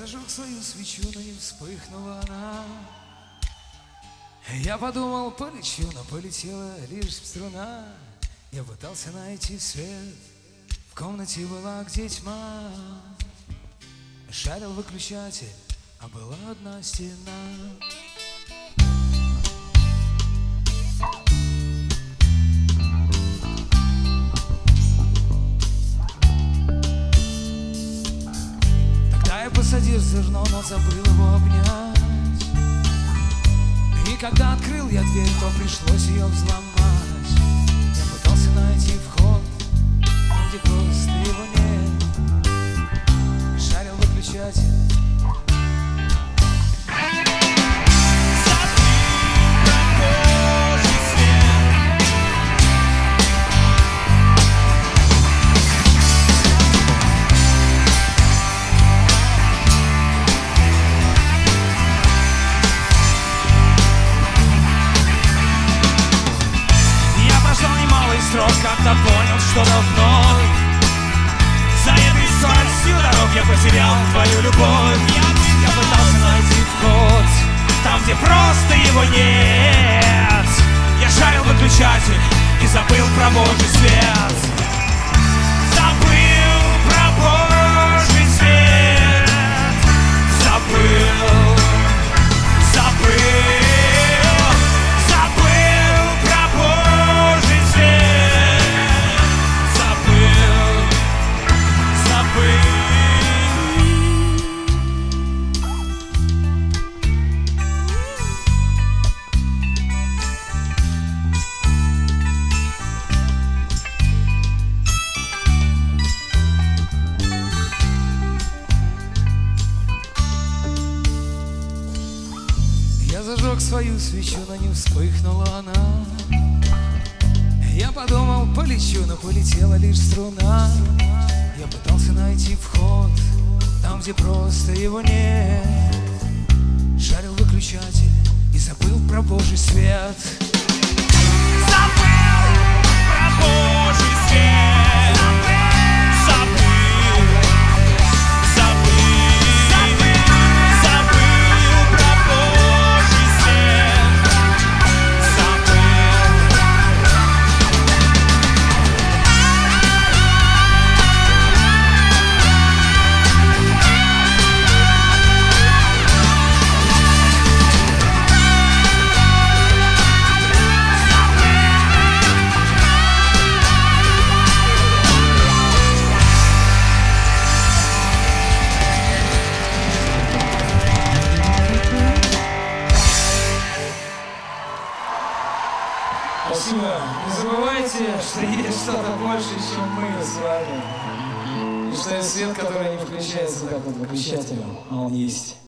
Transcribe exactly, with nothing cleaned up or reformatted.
зажег свою свечу, но не вспыхнула она. Я подумал, полечу, но полетела лишь струна. Я пытался найти свет, в комнате была где тьма. Шарил выключатель, а была одна стена. Тогда я посадил зерно, но забыл его обнять. И когда открыл я дверь, то пришлось ее взломать. Я пытался найти вход, там, где просто его нет. Шарил выключатель. Как-то понял, что давно за этой скоростью дорог я потерял твою любовь. Я, я пытался найти вход там, где просто его нет. Я шарил выключатель и забыл про Божий свет. Забыл про Божий свет. Забыл, забыл. Я зажег свою свечу, но не вспыхнула она. Я подумал, полечу, но полетела лишь струна. Я пытался найти вход там, где просто его нет. Шарил выключатель и забыл про Божий свет. Забыл про Божий свет. Забыл. Спасибо. Не забывайте, что есть что-то больше, чем мы с вами. И что есть свет, который не включается как под выключателем, а он есть.